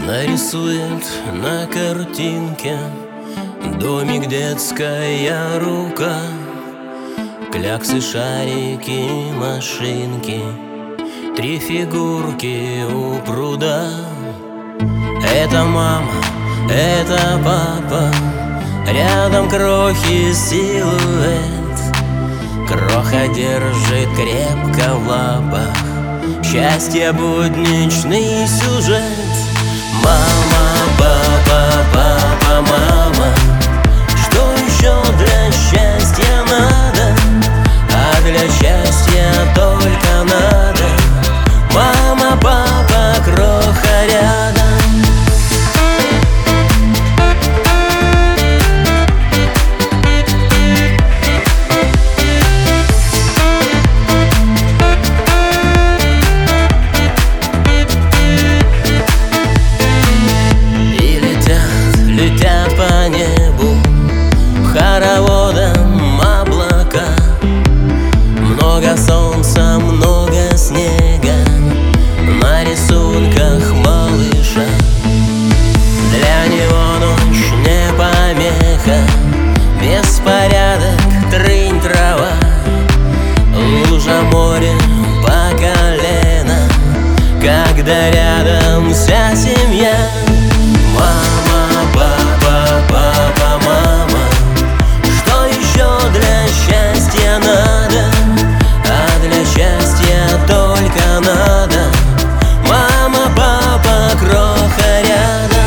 Нарисует на картинке домик, детская рука, кляксы, шарики, машинки, три фигурки у пруда. Это мама, это папа, рядом крохи силуэт. Кроха держит крепко в лапах счастье, будничный сюжет. Мама, папа, папа, мама, что еще для счастья надо? А для счастья только надо мама, папа, кроха рядом. Летят по небу хороводом облака, много солнца, много снега на рисунках малыша. Для него ночь не помеха, беспорядок, трынь, трава, лужа, море по колено, когда рядом вся семья. Мама, папа, папа, мама, что еще для счастья надо? А для счастья только надо мама, папа, кроха рядом.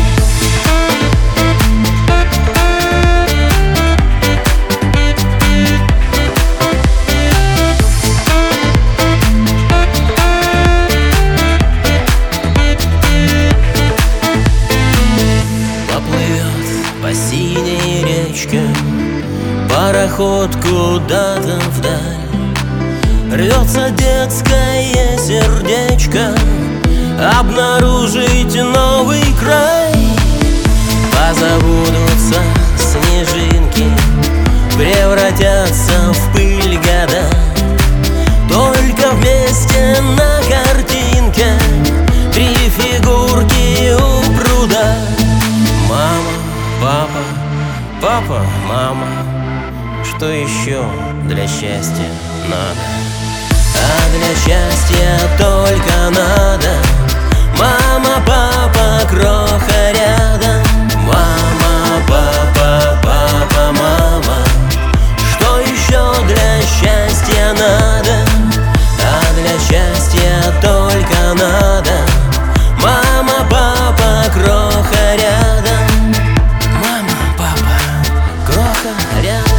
По синей речке пароход куда-то вдаль, рвется детское сердечко обнаружить новый край. Позабудутся снежинки, превратятся в пыль года, только вместе на картинке три фигурки у пруда. Мама, папа, папа, мама, что еще для счастья надо? А для счастья только надо мама, папа, кроха рядом. Мама, папа, папа, мама, что еще для счастья надо? А для счастья только надо мама, папа, кроха рядом. Мама, папа, кроха рядом.